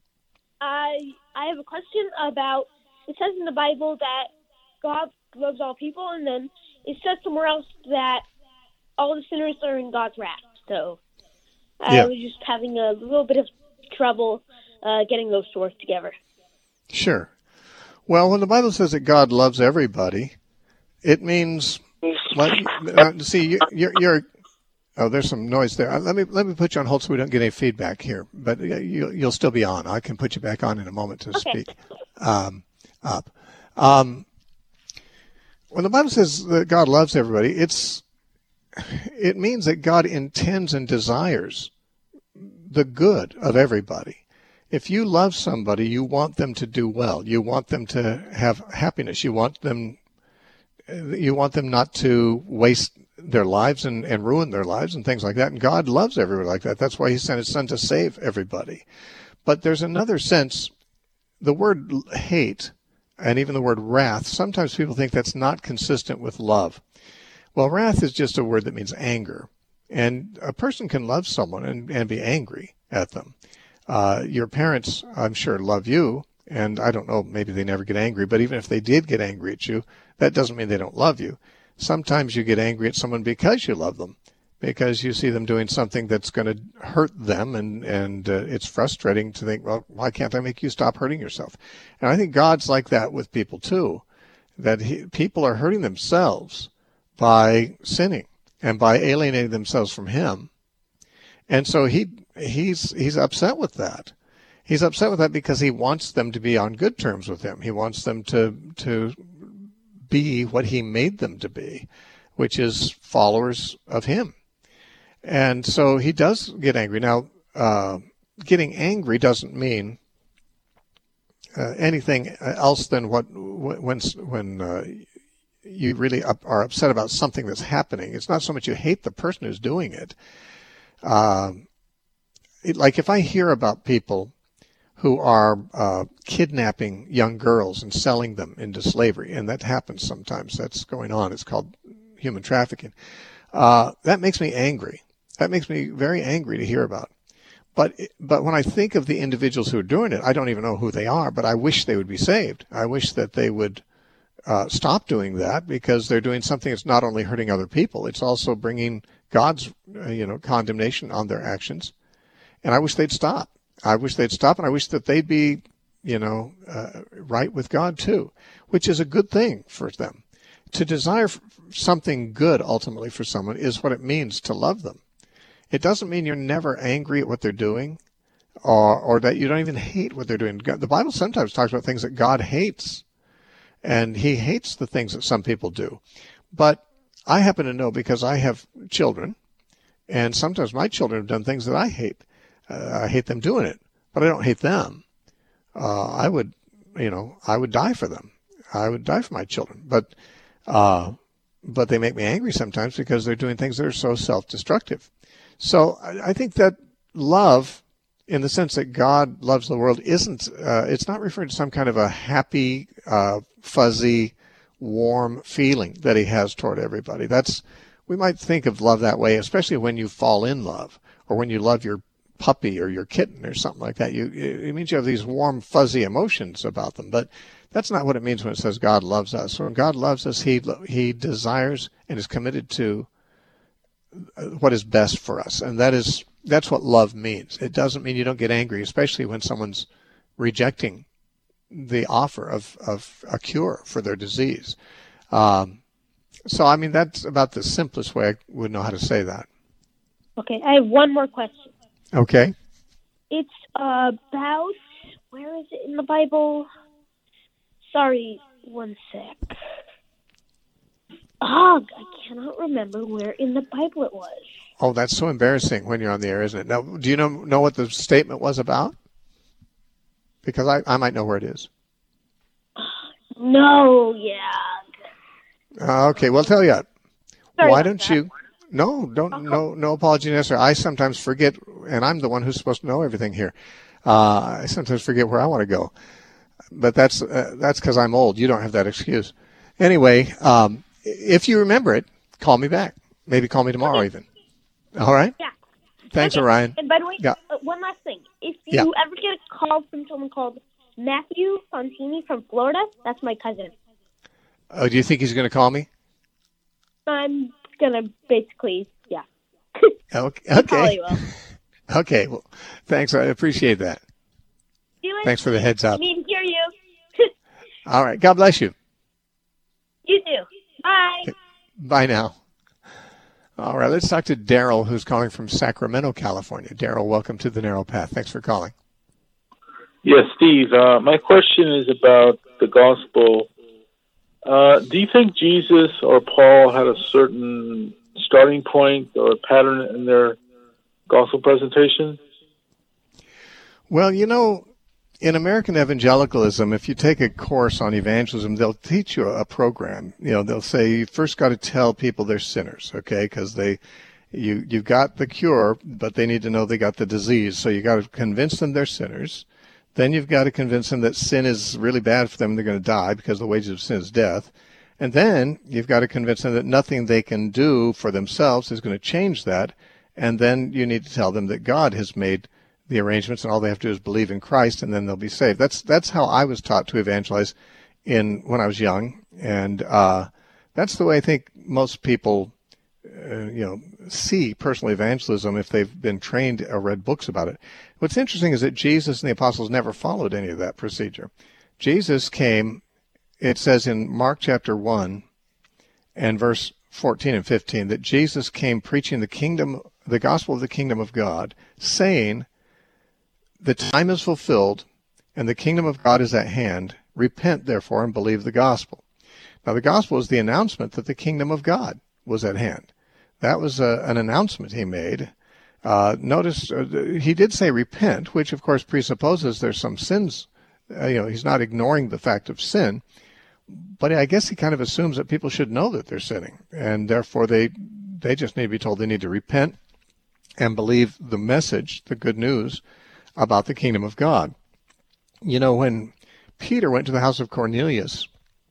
I I have a question about. It says in the Bible that God loves all people, and then it says somewhere else that all the sinners are in God's wrath. So I Yeah. was just having a little bit of trouble uh, getting those two words together. Sure. Well, when the Bible says that God loves everybody, it means, like, uh, see, you, you're, you're, oh, there's some noise there. Uh, Let me let me put you on hold so we don't get any feedback here. But uh, you, you'll still be on. I can put you back on in a moment to Okay. speak um, up. Um, when the Bible says that God loves everybody, it's it means that God intends and desires the good of everybody. If you love somebody, you want them to do well. You want them to have happiness. You want them, you want them not to waste their lives and, and ruin their lives and things like that. And God loves everybody like that. That's why he sent his son to save everybody. But there's another sense, the word hate and even the word wrath, sometimes people think that's not consistent with love. Well, wrath is just a word that means anger. And a person can love someone and, and be angry at them. Uh, your parents, I'm sure, love you, and I don't know, maybe they never get angry, but even if they did get angry at you, that doesn't mean they don't love you. Sometimes you get angry at someone because you love them, because you see them doing something that's going to hurt them, and, and uh, it's frustrating to think, well, why can't I make you stop hurting yourself? And I think God's like that with people, too, that he, people are hurting themselves by sinning and by alienating themselves from him. And so he he's he's upset with that. He's upset with that because he wants them to be on good terms with him. He wants them to to be what he made them to be, which is followers of him. And so he does get angry. Now, uh, getting angry doesn't mean uh, anything else than what when when uh, you really up, are upset about something that's happening. It's not so much you hate the person who's doing it. Um, it, like if I hear about people who are uh, kidnapping young girls and selling them into slavery, and that happens sometimes, that's going on, it's called human trafficking, uh, that makes me angry. That makes me very angry to hear about. But but when I think of the individuals who are doing it, I don't even know who they are, but I wish they would be saved. I wish that they would uh, stop doing that, because they're doing something that's not only hurting other people, it's also bringing God's, uh, you know, condemnation on their actions. And I wish they'd stop. I wish they'd stop, and I wish that they'd be, you know, uh, right with God too, which is a good thing for them. To desire something good ultimately for someone is what it means to love them. It doesn't mean you're never angry at what they're doing, or or that you don't even hate what they're doing. God, the Bible sometimes talks about things that God hates, and he hates the things that some people do. But I happen to know, because I have children, and sometimes my children have done things that I hate. Uh, I hate them doing it, but I don't hate them. Uh, I would, you know, I would die for them. I would die for my children. But, uh, but they make me angry sometimes because they're doing things that are so self-destructive. So I, I think that love, in the sense that God loves the world, isn't, uh, it's not referring to some kind of a happy, uh, fuzzy, warm feeling that he has toward everybody. That's, we might think of love that way, especially when you fall in love, or when you love your puppy or your kitten or something like that. You, it means you have these warm, fuzzy emotions about them. But that's not what it means when it says God loves us. When God loves us, he he desires and is committed to what is best for us. And that is that's what love means. It doesn't mean you don't get angry, especially when someone's rejecting the offer of, of a cure for their disease. Um, so, I mean, that's about the simplest way I would know how to say that. Okay, I have one more question. Okay. It's about, where is it in the Bible? Sorry, one sec. Oh, I cannot remember where in the Bible it was. Oh, that's so embarrassing when you're on the air, isn't it? Now, do you know know what the statement was about? Because I, I might know where it is. No, yeah. Uh, okay, well, I'll tell you. Sorry Why about don't that. you? No, don't. Okay. No, no apology necessary. I sometimes forget, and I'm the one who's supposed to know everything here. Uh, I sometimes forget where I want to go, but that's uh, that's because I'm old. You don't have that excuse. Anyway, um, if you remember it, call me back. Maybe call me tomorrow, Okay. even. All right. Yeah. Thanks, Okay. Orion. And by the way, Yeah. uh, one last thing. If you Yeah. ever get a call from someone called Matthew Fontini from Florida, that's my cousin. Oh, do you think he's going to call me? I'm going to basically, yeah. Okay. He probably Okay. will. Okay. Well, thanks. I appreciate that. See you later. Thanks for the heads up. I mean, hear you. All right. God bless you. You too. Bye. Bye now. All right. Let's talk to Daryl, who's calling from Sacramento, California. Daryl, welcome to the Narrow Path. Thanks for calling. Yes, Steve. Uh, my question is about the gospel. Uh, do you think Jesus or Paul had a certain starting point or a pattern in their gospel presentation? Well, you know, in American evangelicalism, if you take a course on evangelism, they'll teach you a program. You know, they'll say you first got to tell people they're sinners, okay? Because they, you, you've got the cure, but they need to know they got the disease. So you got to convince them they're sinners. Then you've got to convince them that sin is really bad for them and they're going to die because the wages of sin is death. And then you've got to convince them that nothing they can do for themselves is going to change that. And then you need to tell them that God has made the arrangements and all they have to do is believe in Christ and then they'll be saved. That's that's how I was taught to evangelize in when I was young. And uh, that's the way I think most people uh, you know, see personal evangelism if they've been trained or read books about it. What's interesting is that Jesus and the apostles never followed any of that procedure. Jesus came, it says in Mark chapter one and verse fourteen and fifteen, that Jesus came preaching the kingdom, the gospel of the kingdom of God, saying, the time is fulfilled and the kingdom of God is at hand. Repent, therefore, and believe the gospel. Now, the gospel is the announcement that the kingdom of God was at hand. That was a, an announcement he made. Uh, notice uh, he did say repent, which of course presupposes there's some sins. Uh, you know, he's not ignoring the fact of sin, but I guess he kind of assumes that people should know that they're sinning, and therefore they they just need to be told they need to repent and believe the message, the good news about the kingdom of God. You know, when Peter went to the house of Cornelius,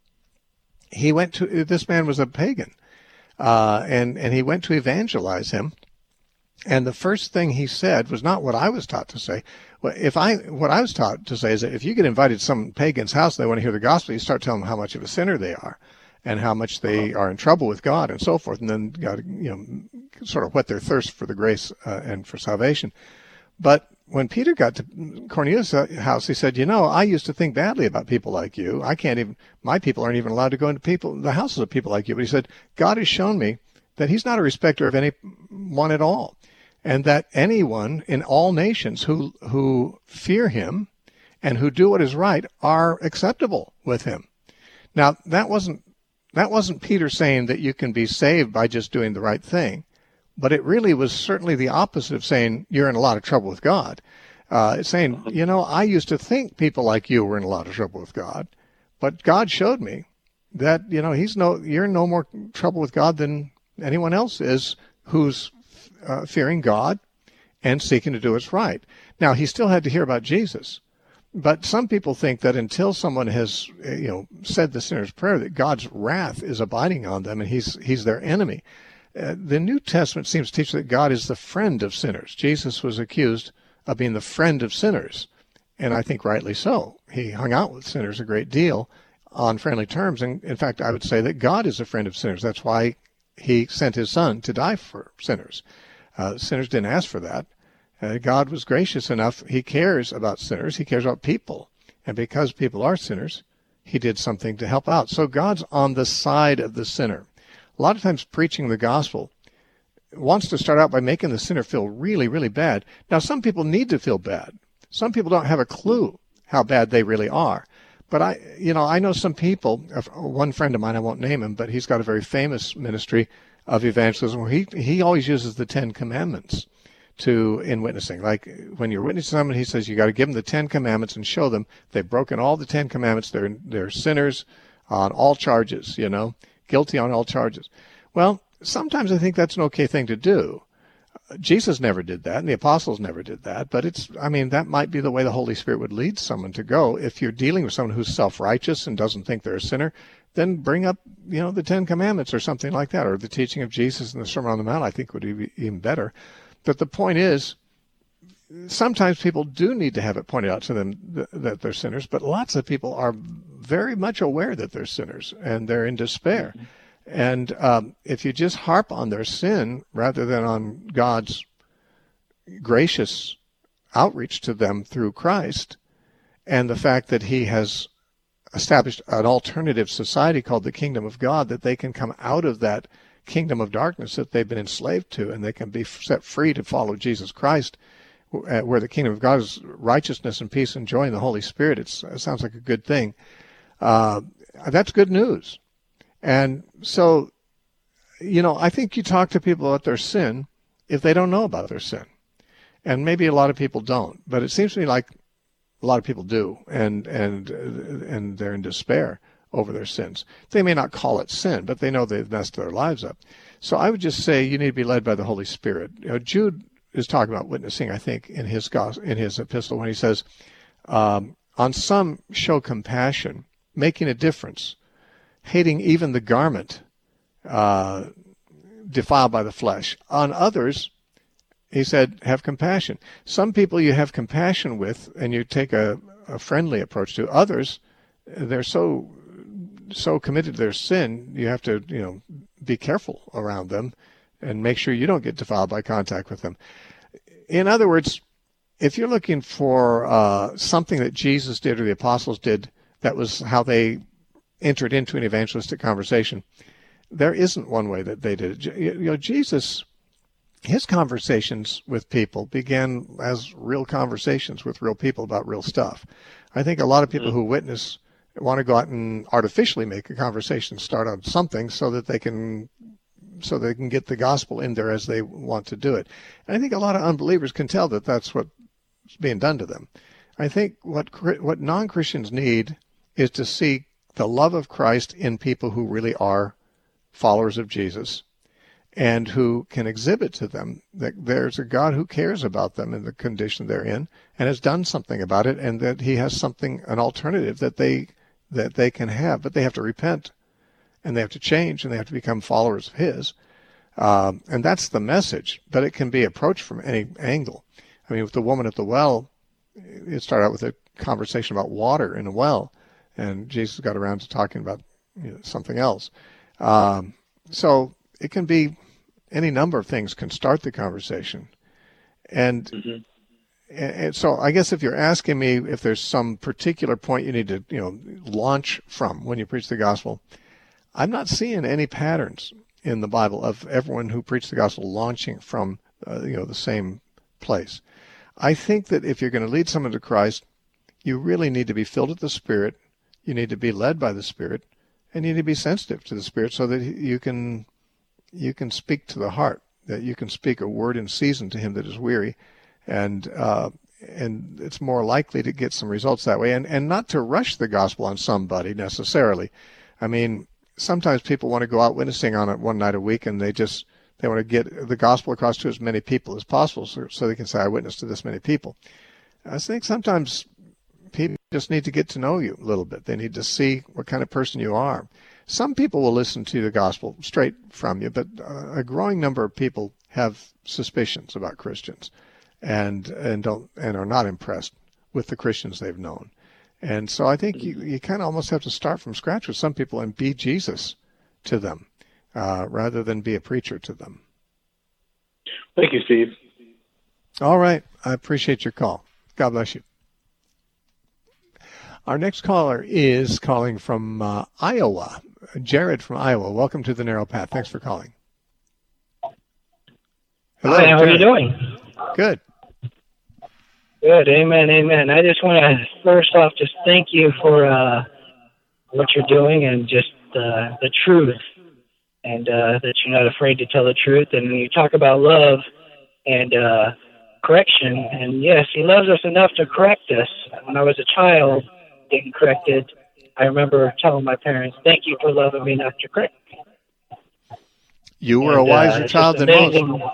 he went to, this man was a pagan, uh, and and he went to evangelize him. And the first thing he said was not what I was taught to say. If I, what I was taught to say is that if you get invited to some pagan's house and they want to hear the gospel, you start telling them how much of a sinner they are and how much they are in trouble with God and so forth. And then God, you know, sort of whet their thirst for the grace uh, and for salvation. But when Peter got to Cornelius' house, he said, you know, I used to think badly about people like you. I can't even, my people aren't even allowed to go into people, the houses of people like you. But he said, God has shown me that he's not a respecter of anyone at all. And that anyone in all nations who who fear him and who do what is right are acceptable with him. Now, that wasn't that wasn't Peter saying that you can be saved by just doing the right thing, but it really was certainly the opposite of saying you're in a lot of trouble with God. Uh, it's saying, you know, I used to think people like you were in a lot of trouble with God, but God showed me that, you know, he's no you're in no more trouble with God than anyone else is who's Uh, fearing God and seeking to do what's right. Now, he still had to hear about Jesus, but some people think that until someone has, you know, said the sinner's prayer, that God's wrath is abiding on them and he's he's their enemy. Uh, the New Testament seems to teach that God is the friend of sinners. Jesus was accused of being the friend of sinners, and I think rightly so. He hung out with sinners a great deal on friendly terms, and in fact, I would say that God is a friend of sinners. That's why he sent his son to die for sinners. Uh, sinners didn't ask for that. Uh, God was gracious enough. He cares about sinners. He cares about people. And because people are sinners, he did something to help out. So God's on the side of the sinner. A lot of times preaching the gospel wants to start out by making the sinner feel really, really bad. Now, some people need to feel bad. Some people don't have a clue how bad they really are. But I, you know, I know some people, one friend of mine, I won't name him, but he's got a very famous ministry of evangelism where he, he always uses the Ten Commandments to, in witnessing. Like when you're witnessing someone, he says you got to give them the Ten Commandments and show them they've broken all the Ten Commandments. They're, they're sinners on all charges, you know, guilty on all charges. Well, sometimes I think that's an okay thing to do. Jesus never did that, and the apostles never did that, but it's, I mean, that might be the way the Holy Spirit would lead someone to go. If you're dealing with someone who's self-righteous and doesn't think they're a sinner, then bring up, you know, the Ten Commandments or something like that, or the teaching of Jesus in the Sermon on the Mount, I think would be even better. But the point is, sometimes people do need to have it pointed out to them th- that they're sinners, but lots of people are very much aware that they're sinners, and they're in despair. Mm-hmm. And um, if you just harp on their sin rather than on God's gracious outreach to them through Christ and the fact that he has established an alternative society called the kingdom of God, that they can come out of that kingdom of darkness that they've been enslaved to, and they can be set free to follow Jesus Christ, where the kingdom of God is righteousness and peace and joy in the Holy Spirit. It's, it sounds like a good thing. Uh, that's good news. And so, you know, I think you talk to people about their sin if they don't know about their sin. And maybe a lot of people don't, but it seems to me like a lot of people do, and and and they're in despair over their sins. They may not call it sin, but they know they've messed their lives up. So I would just say you need to be led by the Holy Spirit. You know, Jude is talking about witnessing, I think, in his gospel, in his epistle when he says, um, on some show compassion, making a difference, hating even the garment uh, defiled by the flesh. On others, he said, have compassion. Some people you have compassion with and you take a, a friendly approach to. Others, they're so so committed to their sin, you have to, you know, be careful around them and make sure you don't get defiled by contact with them. In other words, if you're looking for uh, something that Jesus did or the apostles did, that was how they entered into an evangelistic conversation, there isn't one way that they did it. You know, Jesus, his conversations with people began as real conversations with real people about real stuff. I think a lot of people mm-hmm. who witness want to go out and artificially make a conversation start on something so that they can so they can get the gospel in there as they want to do it. And I think a lot of unbelievers can tell that that's what's being done to them. I think what what non-Christians need is to see the love of Christ in people who really are followers of Jesus and who can exhibit to them that there's a God who cares about them and the condition they're in and has done something about it, and that he has something, an alternative that they that they can have. But they have to repent, and they have to change, and they have to become followers of his. Um, and that's the message, but it can be approached from any angle. I mean, with the woman at the well, it started out with a conversation about water in a well, and Jesus got around to talking about, you know, something else. Um, so it can be any number of things can start the conversation. And, mm-hmm. and so I guess if you're asking me if there's some particular point you need to, you know, launch from when you preach the gospel, I'm not seeing any patterns in the Bible of everyone who preached the gospel launching from, uh, you know, the same place. I think that if you're going to lead someone to Christ, you really need to be filled with the Spirit. You need to be led by the Spirit, and you need to be sensitive to the Spirit so that you can you can speak to the heart, that you can speak a word in season to him that is weary, and uh, and it's more likely to get some results that way, and, and not to rush the gospel on somebody necessarily. I mean, sometimes people want to go out witnessing on it one night a week, and they just they want to get the gospel across to as many people as possible so, so they can say, I witnessed to this many people. I think sometimes people just need to get to know you a little bit. They need to see what kind of person you are. Some people will listen to the gospel straight from you, but a growing number of people have suspicions about Christians and and don't and are not impressed with the Christians they've known. And so I think you, you kind of almost have to start from scratch with some people and be Jesus to them uh, rather than be a preacher to them. Thank you, Steve. All right. I appreciate your call. God bless you. Our next caller is calling from uh, Iowa. Jared from Iowa. Welcome to the Narrow Path. Thanks for calling. Hello, Hi, how Terry. are you doing? Good. Good, amen, amen. I just want to first off just thank you for uh, what you're doing and just uh, the truth, and uh, that you're not afraid to tell the truth. And when you talk about love and uh, correction, and yes, he loves us enough to correct us. When I was a child getting corrected, I remember telling my parents, thank you for loving me not to correct me. You were and, a wiser uh, child than amazing. most.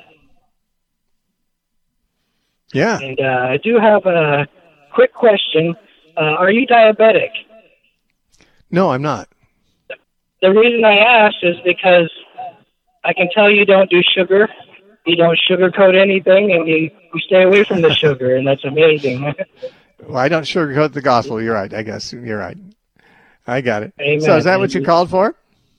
Yeah. And uh, I do have a quick question. Uh, are you diabetic? No, I'm not. The reason I ask is because I can tell you don't do sugar. You don't sugarcoat anything, and you, you stay away from the sugar, and that's amazing. Well, I don't sugarcoat the gospel. You're right. I guess you're right. I got it. Amen. So is that what you called for?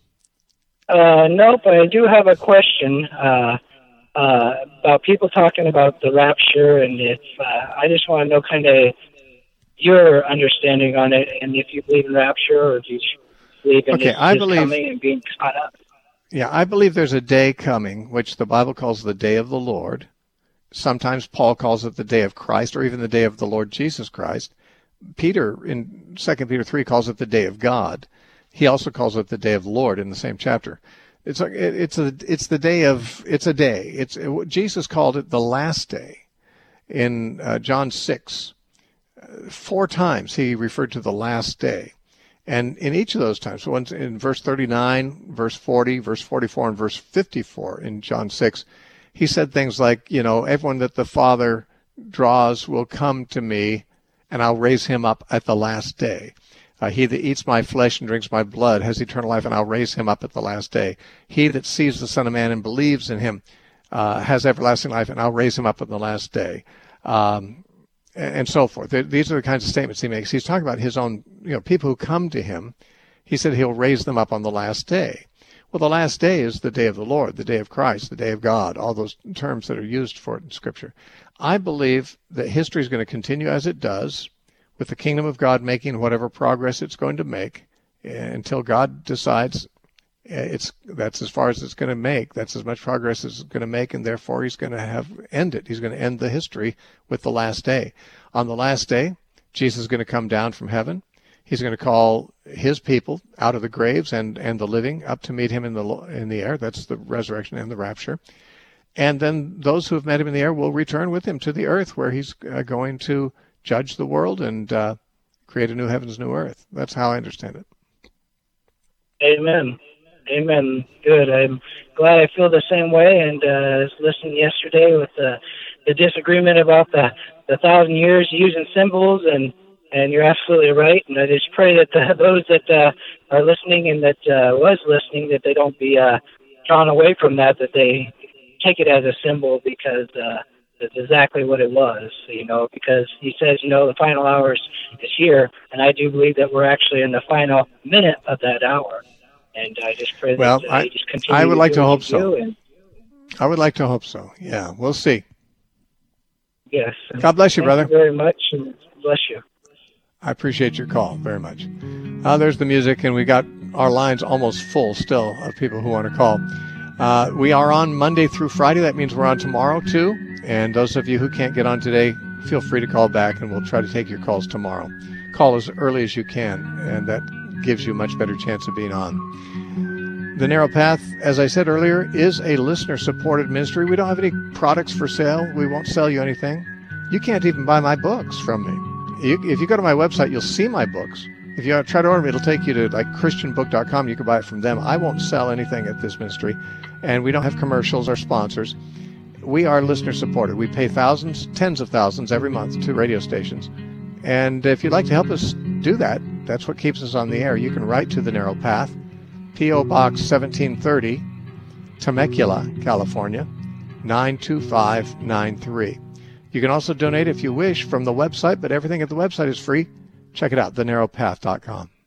Uh, nope, I do have a question uh, uh, about people talking about the rapture, and if uh, I just want to know kind of your understanding on it, and if you believe in rapture or if you believe in Okay, it I just believe- coming and being caught up. Yeah, I believe there's a day coming, which the Bible calls the day of the Lord. Sometimes Paul calls it the day of Christ, or even the day of the Lord Jesus Christ. Peter, in Second Peter three, calls it the day of God. He also calls it the day of the Lord in the same chapter. It's like it's a it's the day of it's a day. It's it, Jesus called it the last day in uh, John six. Uh, four times he referred to the last day, and in each of those times, so once in verse thirty-nine, verse forty, verse forty-four, and verse fifty-four in John six, he said things like, you know, everyone that the Father draws will come to me, and I'll raise him up at the last day. Uh, he that eats my flesh and drinks my blood has eternal life, and I'll raise him up at the last day. He that sees the Son of Man and believes in him uh, has everlasting life, and I'll raise him up at the last day, um, and, and so forth. These are the kinds of statements he makes. He's talking about his own, you know, people who come to him. He said he'll raise them up on the last day. Well, the last day is the day of the Lord, the day of Christ, the day of God, all those terms that are used for it in Scripture. I believe that history is going to continue as it does, with the kingdom of God making whatever progress it's going to make until God decides it's that's as far as it's going to make. That's as much progress as it's going to make, and therefore he's going to have end it. He's going to end the history with the last day. On the last day, Jesus is going to come down from heaven. He's going to call his people out of the graves and, and the living up to meet him in the in the air. That's the resurrection and the rapture. And then those who have met him in the air will return with him to the earth, where he's uh, going to judge the world and uh, create a new heavens, new earth. That's how I understand it. Amen. Amen. Good. I'm glad I feel the same way. And uh, I was listening yesterday with the, the disagreement about the, the thousand years using symbols, and, and you're absolutely right. And I just pray that the, those that uh, are listening and that uh, was listening, that they don't be uh, drawn away from that, that they take it as a symbol, because uh, that's exactly what it was, you know, because he says, you know, the final hours is here, and I do believe that we're actually in the final minute of that hour. And I just pray well, that uh, I, he just continue I would to like do to what hope you so. do, and, I would like to hope so. Yeah, we'll see. yes. God bless you, Thank brother. you very much, and bless you. I appreciate your call very much. Uh, there's the music, and we got our lines almost full still of people who want to call. Uh, we are on Monday through Friday. That means we're on tomorrow, too. And those of you who can't get on today, feel free to call back, and we'll try to take your calls tomorrow. Call as early as you can, and that gives you a much better chance of being on. The Narrow Path, as I said earlier, is a listener-supported ministry. We don't have any products for sale. We won't sell you anything. You can't even buy my books from me. You, if you go to my website, you'll see my books. If you try to order them, it'll take you to like christian book dot com. You can buy it from them. I won't sell anything at this ministry, and we don't have commercials or sponsors. We are listener-supported. We pay thousands, tens of thousands every month to radio stations. And if you'd like to help us do that, that's what keeps us on the air. You can write to The Narrow Path, P O. Box seventeen thirty, Temecula, California, nine two five nine three. You can also donate if you wish from the website, but everything at the website is free. Check it out, the narrow path dot com.